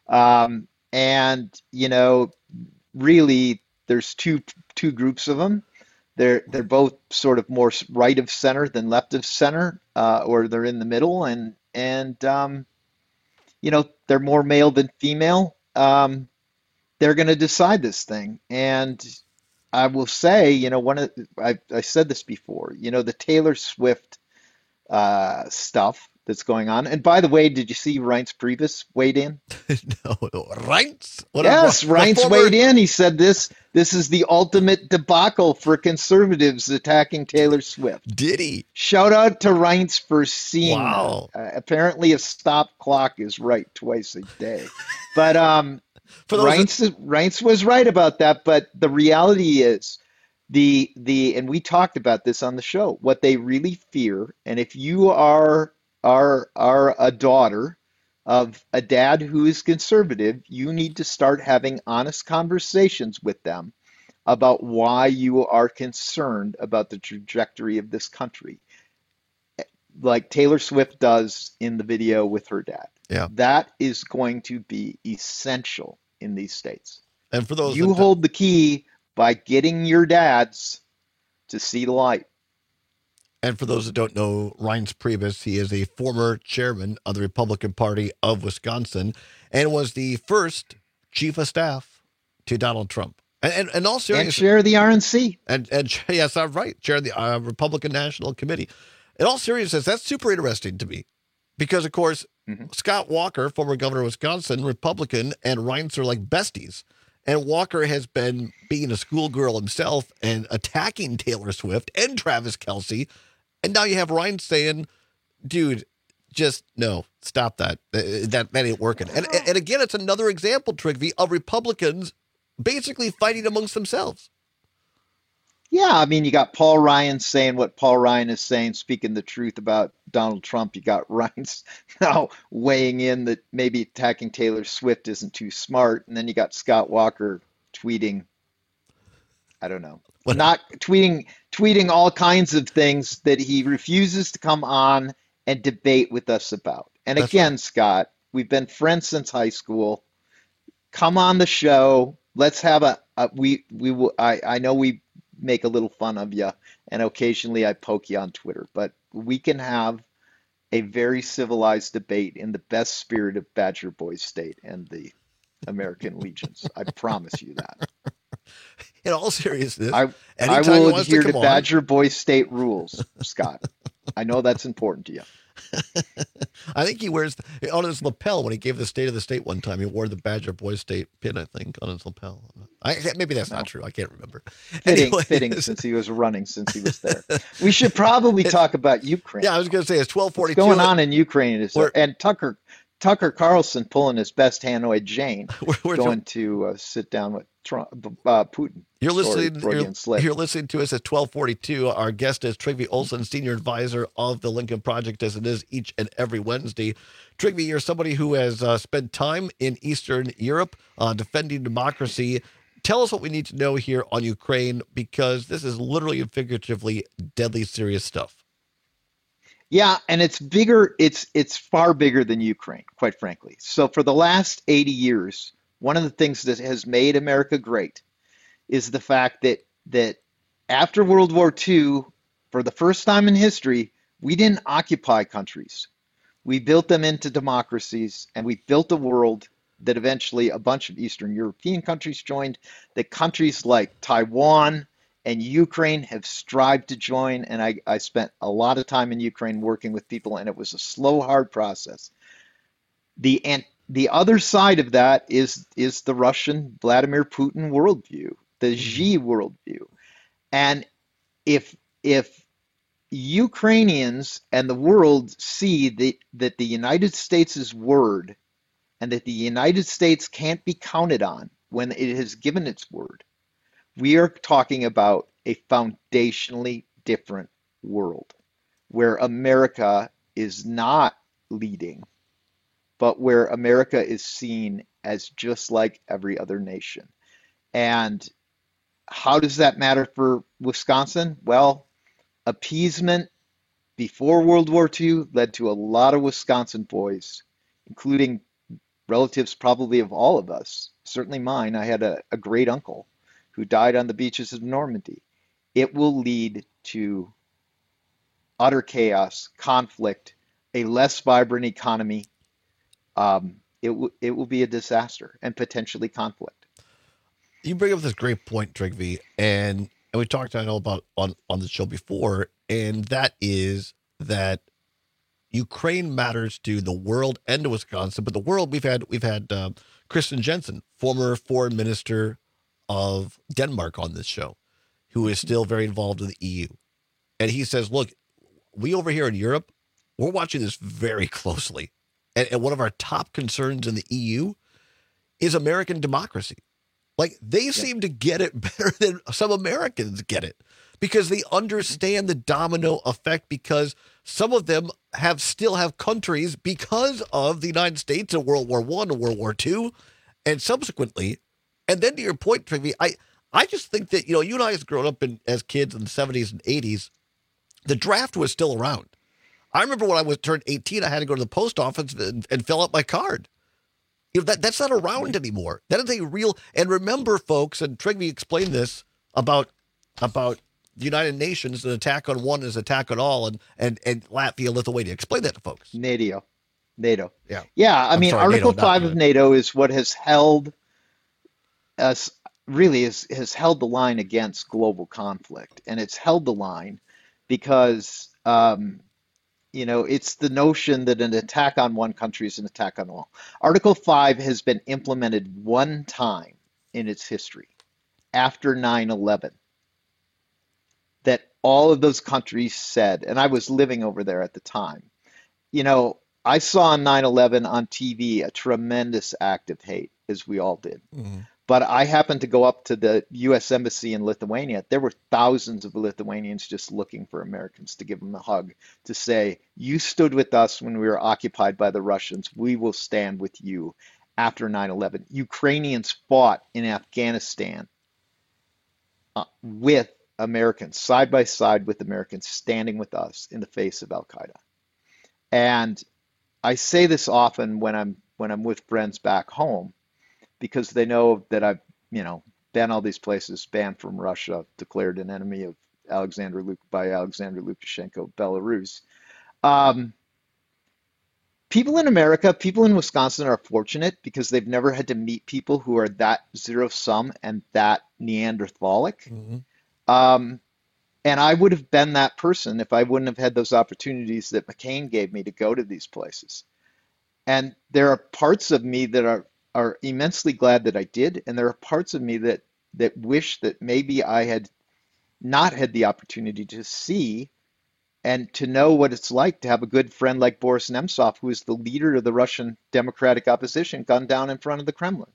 Really, there's two groups of them. They're both sort of more right of center than left of center, or they're in the middle, and they're more male than female. They're going to decide this thing, and I will say, I said this before, the Taylor Swift stuff, that's going on. And by the way, did you see Reince Priebus weighed in? No, Reince? Yes, Reince weighed in. He said this is the ultimate debacle for conservatives attacking Taylor Swift. Did he? Shout out to Reince for seeing Wow. that. Apparently a stop clock is right twice a day. But Reince was right about that. But the reality is and we talked about this on the show, what they really fear, and if you are a daughter of a dad who is conservative, you need to start having honest conversations with them about why you are concerned about the trajectory of this country, like Taylor Swift does in the video with her dad. Yeah. That is going to be essential in these states. And for those you hold the key by getting your dads to see the light. And for those that don't know, Reince Priebus, he is a former chairman of the Republican Party of Wisconsin and was the first chief of staff to Donald Trump. And all seriousness, and chair of the RNC. And yes, I'm right, chair of the Republican National Committee. In all seriousness, that's super interesting to me because, of course, Scott Walker, former governor of Wisconsin, Republican, and Reince are like besties. And Walker has been being a schoolgirl himself and attacking Taylor Swift and Travis Kelce. And now you have Reince saying, dude, just no, stop that. That ain't working. And again, it's another example, Trigby, of Republicans basically fighting amongst themselves. Yeah, I mean, you got Paul Ryan saying what Paul Ryan is saying, speaking the truth about Donald Trump. You got Reince now weighing in that maybe attacking Taylor Swift isn't too smart. And then you got Scott Walker tweeting, I don't know, not tweeting all kinds of things that he refuses to come on and debate with us about. And again, Scott, we've been friends since high school. Come on the show. Let's have I know we make a little fun of you, and occasionally I poke you on Twitter, but we can have a very civilized debate in the best spirit of Badger Boys State and the American Legions. I promise you that. In all seriousness, I will adhere to Badger Boys State rules, Scott. I know that's important to you. I think he wears on his lapel when he gave the State of the State one time. He wore the Badger Boys State pin, I think, on his lapel. Maybe that's not true. I can't remember. Fitting since he was running, since he was there. We should probably talk about Ukraine. Yeah, I was going to say it's 12:42. What's going on in Ukraine and Tucker Carlson pulling his best Hanoi Jane, going to sit down with Putin. You're listening to us at 12:42. Our guest is Trygve Olsen, senior advisor of the Lincoln Project, as it is each and every Wednesday. Trygve, you're somebody who has spent time in Eastern Europe defending democracy. Tell us what we need to know here on Ukraine, because this is literally and figuratively deadly serious stuff. Yeah, and it's bigger. It's far bigger than Ukraine, quite frankly. So for the last 80 years, one of the things that has made America great is the fact that after World War II, for the first time in history, we didn't occupy countries. We built them into democracies, and we built a world that eventually a bunch of Eastern European countries joined, that countries like Taiwan and Ukraine have strived to join. And I spent a lot of time in Ukraine working with people, and it was a slow, hard process. The other side of that is the Russian Vladimir Putin worldview, the Xi worldview. And if Ukrainians and the world see that the United States' word and that the United States can't be counted on when it has given its word, we are talking about a foundationally different world where America is not leading, but where America is seen as just like every other nation. And how does that matter for Wisconsin? Well, appeasement before World War II led to a lot of Wisconsin boys, including relatives probably of all of us, certainly mine. I had a great uncle who died on the beaches of Normandy. It will lead to utter chaos, conflict, a less vibrant economy. It will be a disaster and potentially conflict. You bring up this great point, Trygve, and we talked, I know, about on the show before, and that is that Ukraine matters to the world and to Wisconsin, but the world, we've had Kristen Jensen, former foreign minister of Denmark, on this show, who is still very involved in the EU. And he says, look, we over here in Europe, we're watching this very closely. And one of our top concerns in the EU is American democracy. Like, they seem to get it better than some Americans get it, because they understand the domino effect, because some of them still have countries because of the United States in World War I and World War II, and subsequently. And then to your point, Trivy, I just think that, you and I, as grown up as kids in the 70s and 80s, the draft was still around. I remember when I turned 18, I had to go to the post office and fill out my card. That's not around anymore. That is a real, and remember, folks, and Trigby explained this about the United Nations, an attack on one is attack on all, and Latvia, Lithuania. Explain that to folks. NATO. Yeah. Yeah, I mean, Article 5 of NATO is what has held us, really has held the line against global conflict. And it's held the line because, it's the notion that an attack on one country is an attack on all. Article 5 has been implemented one time in its history, after 9/11, that all of those countries said, and I was living over there at the time, I saw on 9/11 on TV a tremendous act of hate, as we all did. Mm-hmm. But I happened to go up to the U.S. Embassy in Lithuania. There were thousands of Lithuanians just looking for Americans to give them a hug, to say, you stood with us when we were occupied by the Russians. We will stand with you after 9/11. Ukrainians fought in Afghanistan with Americans, side by side with Americans, standing with us in the face of Al-Qaeda. And I say this often when I'm with friends back home, because they know that I've, been all these places, banned from Russia, declared an enemy of Alexander Lukashenko, Belarus. People in America, people in Wisconsin are fortunate because they've never had to meet people who are that zero-sum and that Neanderthalic. Mm-hmm. And I would have been that person if I wouldn't have had those opportunities that McCain gave me to go to these places. And there are parts of me that are immensely glad that I did, and there are parts of me that wish that maybe I had not had the opportunity to see and to know what it's like to have a good friend like Boris Nemtsov, who is the leader of the Russian democratic opposition, gunned down in front of the Kremlin.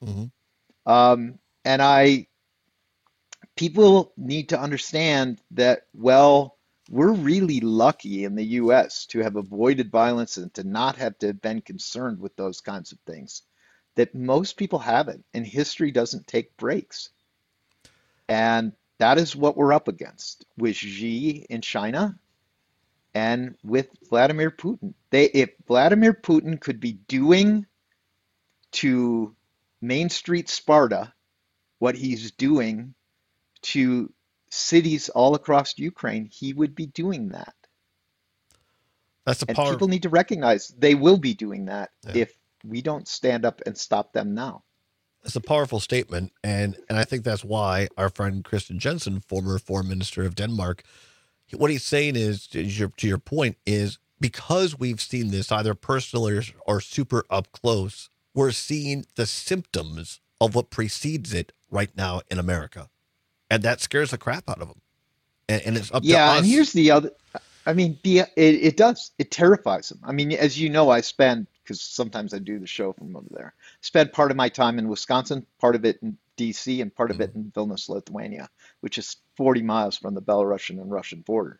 Mm-hmm. People need to understand that, well, we're really lucky in the U.S. to have avoided violence and to not have to have been concerned with those kinds of things, that most people haven't, and history doesn't take breaks. And that is what we're up against with Xi in China and with Vladimir Putin. If Vladimir Putin could be doing to Main Street Sparta what he's doing to cities all across Ukraine, he would be doing that. And people need to recognize they will be doing that if we don't stand up and stop them now. It's a powerful statement, and I think that's why our friend Kristen Jensen, former foreign minister of Denmark, what he's saying is, to your point, is because we've seen this either personally or super up close, we're seeing the symptoms of what precedes it right now in America. And that scares the crap out of them. And it's up to us. Yeah, and here's the other, it does. It terrifies them. I mean, as you know, I spend, because sometimes I do the show from over there, spent part of my time in Wisconsin, part of it in D.C., and part of it in Vilnius, Lithuania, which is 40 miles from the Belarusian and Russian border.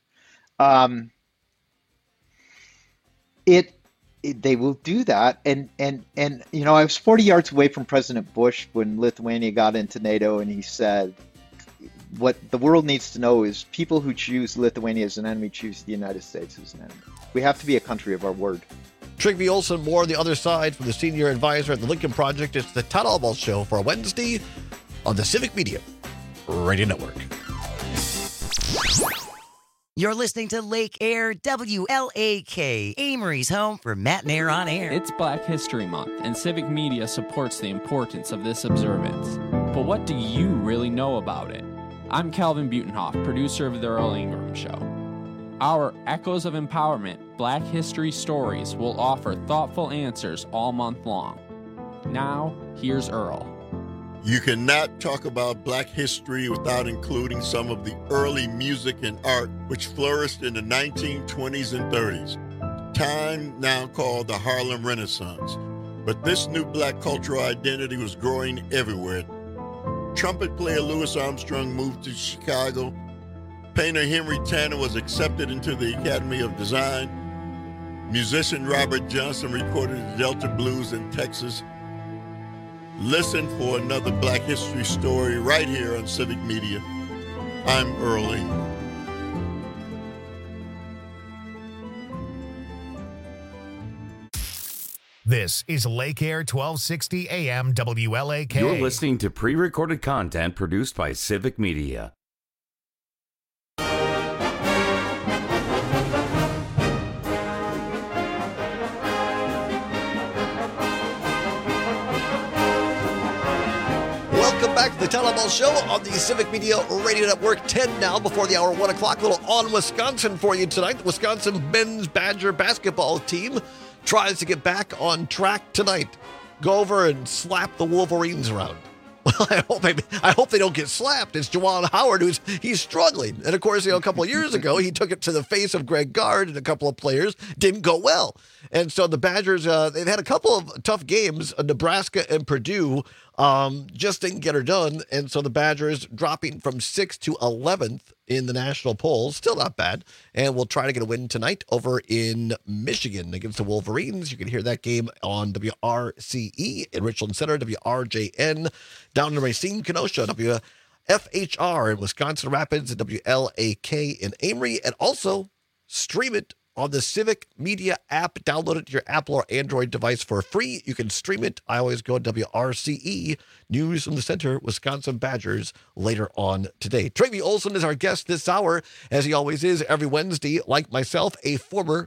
They will do that. And I was 40 yards away from President Bush when Lithuania got into NATO, and he said, what the world needs to know is people who choose Lithuania as an enemy choose the United States as an enemy. We have to be a country of our word. Trygve Olsen, more on the other side from the senior advisor at the Lincoln Project. It's the Todd Albaugh Show for Wednesday on the Civic Media Radio Network. You're listening to Lake Air WLAK, Amory's home for Matt and Air on Air. It's Black History Month, and Civic Media supports the importance of this observance. But what do you really know about it? I'm Calvin Butenhoff, producer of The Earl Ingram Show. Our Echoes of Empowerment Black History Stories will offer thoughtful answers all month long. Now, here's Earl. You cannot talk about Black history without including some of the early music and art which flourished in the 1920s and 30s, time now called the Harlem Renaissance. But this new Black cultural identity was growing everywhere. Trumpet player Louis Armstrong moved to Chicago. Painter Henry Tanner was accepted into the Academy of Design. Musician Robert Johnson recorded the Delta Blues in Texas. Listen for another Black history story right here on Civic Media. I'm Earl Ingram. This is Lake Air 1260 AM WLAK. You're listening to pre-recorded content produced by Civic Media. Welcome back to the Town Hall Show on the Civic Media Radio Network. 10 now before the hour, 1 o'clock. A little on Wisconsin for you tonight. The Wisconsin men's Badger basketball team tries to get back on track tonight. Go over and slap the Wolverines around. Well, I hope they don't get slapped. It's Juwan Howard he's struggling. And of course, a couple of years ago, he took it to the face of Greg Gard and a couple of players. Didn't go well. And so the Badgers, they've had a couple of tough games, Nebraska and Purdue, just didn't get her done. And so the Badgers dropping from 6th to 11th in the national polls. Still not bad. And we'll try to get a win tonight over in Michigan against the Wolverines. You can hear that game on WRCE in Richland Center, WRJN down in Racine, Kenosha, WFHR in Wisconsin Rapids, and WLAK in Amory. And also stream it on the Civic Media app. Download it to your Apple or Android device for free. You can stream it. I always go to WRCE, News from the Center, Wisconsin Badgers, later on today. Travie Olson is our guest this hour, as he always is every Wednesday. Like myself, a former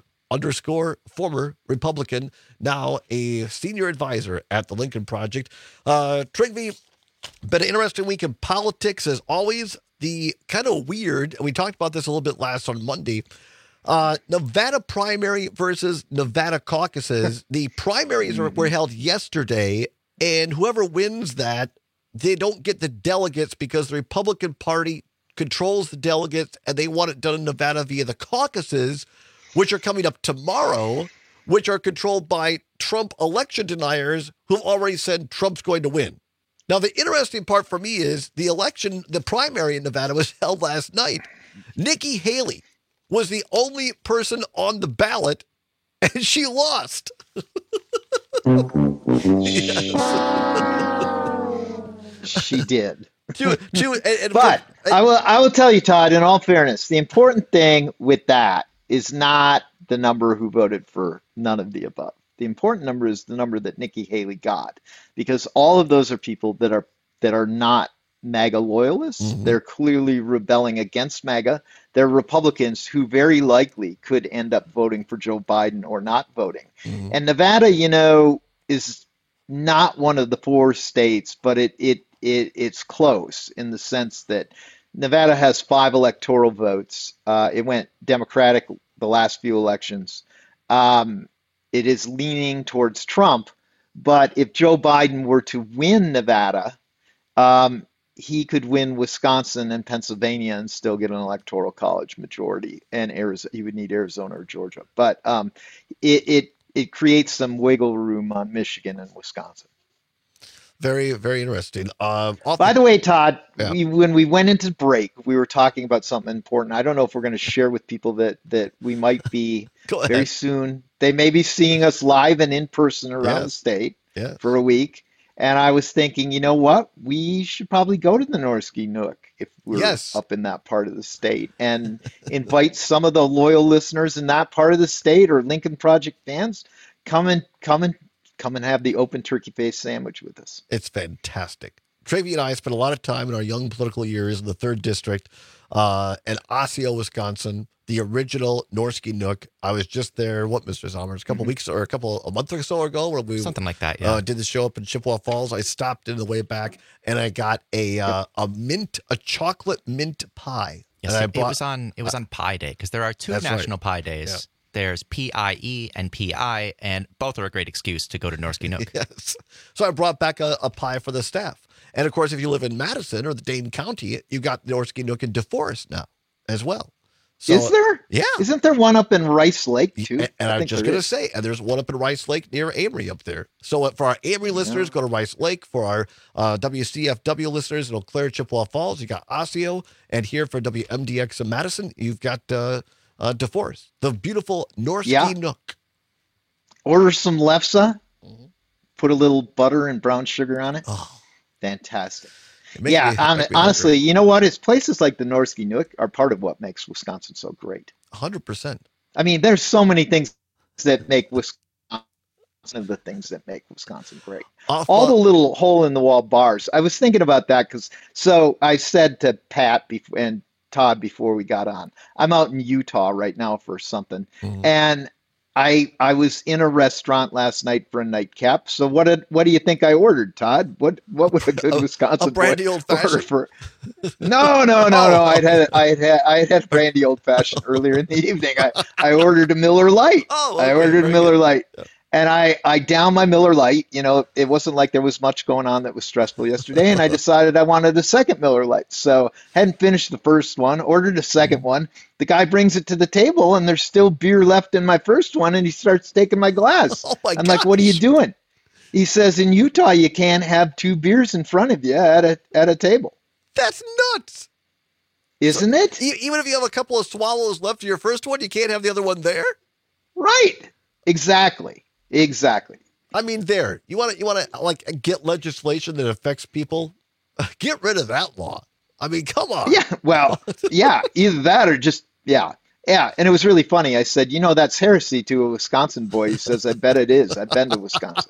Republican, now a senior advisor at the Lincoln Project. Travie, been an interesting week in politics, as always. The kind of weird, and we talked about this a little bit last on Monday, Nevada primary versus Nevada caucuses. The primaries were held yesterday, and whoever wins that, they don't get the delegates because the Republican Party controls the delegates, and they want it done in Nevada via the caucuses, which are coming up tomorrow, which are controlled by Trump election deniers who've already said Trump's going to win. Now, the interesting part for me is the primary in Nevada was held last night. Nikki Haley was the only person on the ballot, and she lost. She did. But I will tell you, Todd, in all fairness, the important thing with that is not the number who voted for none of the above. The important number is the number that Nikki Haley got, because all of those are people that are not MAGA loyalists. Mm-hmm. They're clearly rebelling against MAGA. They're Republicans who very likely could end up voting for Joe Biden or not voting. Mm-hmm. And Nevada, is not one of the 4 states, but it's close in the sense that Nevada has 5 electoral votes. It went Democratic the last few elections. It is leaning towards Trump, but if Joe Biden were to win Nevada, he could win Wisconsin and Pennsylvania and still get an electoral college majority, and he would need Arizona or Georgia. But it creates some wiggle room on Michigan and Wisconsin. Very, very interesting. By the way, Todd, when we went into break, we were talking about something important. I don't know if we're going to share with people that we might be very soon. They may be seeing us live and in person around the state for a week. And I was thinking, you know what? We should probably go to the Norski Nook if we're up in that part of the state and invite some of the loyal listeners in that part of the state or Lincoln Project fans. Come and have the open turkey-based sandwich with us. It's fantastic. Travie and I spent a lot of time in our young political years in the 3rd District in Osseo, Wisconsin, the original Norski Nook. I was just there, Mr. Sommers, a couple weeks or a month or so ago, where we something like that, did the show up in Chippewa Falls. I stopped in the way back, and I got a chocolate mint pie. Yes, it was on Pi Day because there are two national Pi Days. Yeah. There's PIE and PI, and both are a great excuse to go to Norsky Nook. Yes. So I brought back a pie for the staff. And, of course, if you live in Madison or the Dane County, you got Norsky Nook in DeForest now as well. So, is there? Yeah. Isn't there one up in Rice Lake, too? And I'm just going to say, and there's one up in Rice Lake near Amory up there. So for our Amory listeners, go to Rice Lake. For our WCFW listeners in Eau Claire, Chippewa Falls, you got Osseo. And here for WMDX in Madison, you've got DeForest, the beautiful Norsky Nook. Order some lefse, put a little butter and brown sugar on it. Oh, fantastic. Honestly, you know what? It's places like the Norsky Nook are part of what makes Wisconsin so great. 100%. I mean, there's so many things that make Wisconsin the things that make Wisconsin great. All the little hole-in-the-wall bars. I was thinking about that because I said to Pat and Todd before we got on, I'm out in Utah right now for something, and I was in a restaurant last night for a nightcap. So what do you think I ordered, Todd? What would a good Wisconsin a brandy old fashioned? For? No. I had brandy old fashioned earlier in the evening. I ordered a Miller Lite. I ordered a Miller Lite. Yeah. And I downed my Miller Lite. You know, it wasn't like there was much going on that was stressful yesterday. And I decided I wanted a second Miller Lite. So hadn't finished the first one, ordered a second one. The guy brings it to the table and there's still beer left in my first one. And he starts taking my glass. I'm like, what are you doing? He says, in Utah, you can't have two beers in front of you at a table. That's nuts. Isn't it? Even if you have a couple of swallows left of your first one, you can't have the other one there? Right. Exactly. I mean, you want to like get legislation that affects people? Get rid of that law. I mean, come on. Yeah. Well, yeah. Either that or just yeah. And it was really funny. I said, that's heresy to a Wisconsin boy. He says, I bet it is. I've been to Wisconsin.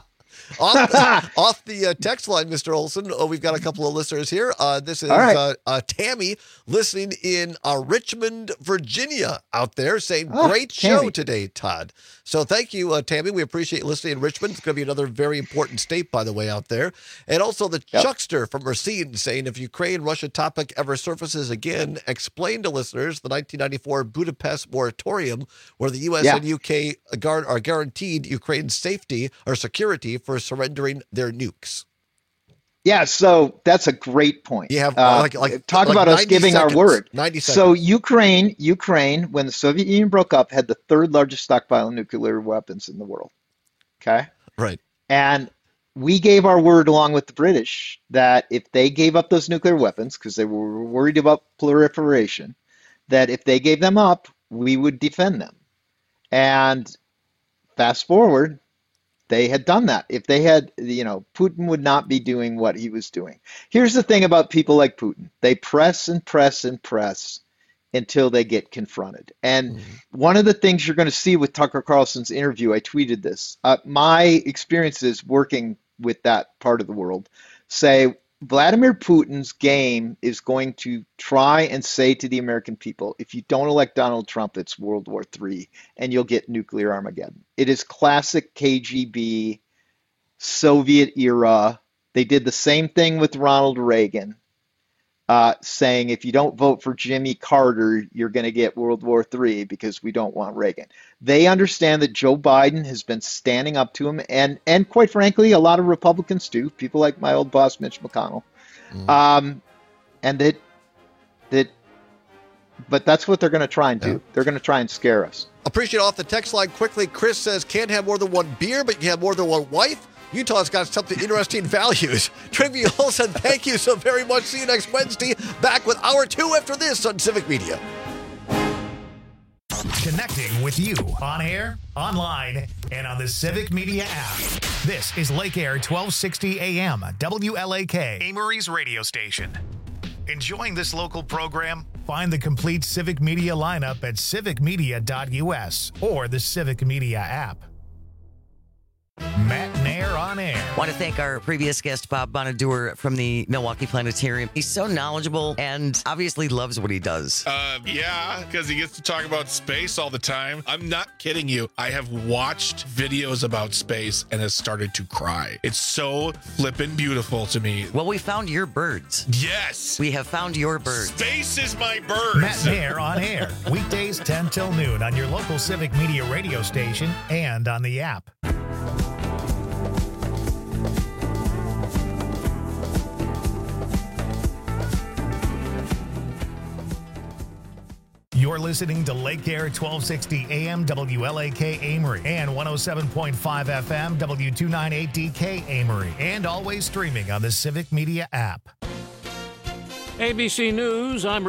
Off the text line, Mr. Olson, we've got a couple of listeners here. This is Tammy listening in Richmond, Virginia out there saying, great show today, Todd. So thank you, Tammy. We appreciate listening in Richmond. It's going to be another very important state, by the way, out there. And also the Chuckster from Racine saying, if Ukraine-Russia topic ever surfaces again, explain to listeners the 1994 Budapest moratorium where the U.S. and U.K. are guaranteed Ukraine's safety or security for surrendering their nukes. Yeah, so that's a great point. You have talk about us giving our word. 90 seconds. So Ukraine, when the Soviet Union broke up, had the third largest stockpile of nuclear weapons in the world. Okay? Right. And we gave our word along with the British that if they gave up those nuclear weapons, because they were worried about proliferation, that if they gave them up, we would defend them. And fast forward, they had done that. If they had, Putin would not be doing what he was doing. Here's the thing about people like Putin. They press and press and press until they get confronted. And one of the things you're going to see with Tucker Carlson's interview, I tweeted this, my experiences working with that part of the world say Vladimir Putin's game is going to try and say to the American people, if you don't elect Donald Trump, it's World War III and you'll get nuclear Armageddon. It is classic KGB, Soviet era. They did the same thing with Ronald Reagan, saying if you don't vote for Jimmy Carter, you're going to get World War III because we don't want Reagan. They understand that Joe Biden has been standing up to him, and quite frankly, a lot of Republicans do, people like my old boss, Mitch McConnell, and but that's what they're going to try and do. They're going to try and scare us. Appreciate off the text line quickly. Chris says, can't have more than one beer, but you have more than one wife. Utah's got something interesting values. Trivia Olson, thank you so very much. See you next Wednesday. Back with Hour 2 after this on Civic Media. Connecting with you on air, online, and on the Civic Media app. This is Lake Air 1260 AM, WLAK, Amory's radio station. Enjoying this local program? Find the complete Civic Media lineup at civicmedia.us or the Civic Media app. Matt Nair Air on Air. Want to thank our previous guest, Bob Bonadur from the Milwaukee Planetarium. He's so knowledgeable and obviously loves what he does. Yeah, because he gets to talk about space all the time. I'm not kidding you. I have watched videos about space and has started to cry. It's so flippin' beautiful to me. Well, we found your birds. Yes. We have found your birds. Space is my birds. Matt and Air on Air. Weekdays 10 till noon on your local Civic Media radio station and on the app. You're listening to Lake Air 1260 AM WLAK Amory and 107.5 FM W298DK Amory, and always streaming on the Civic Media app. ABC News, I'm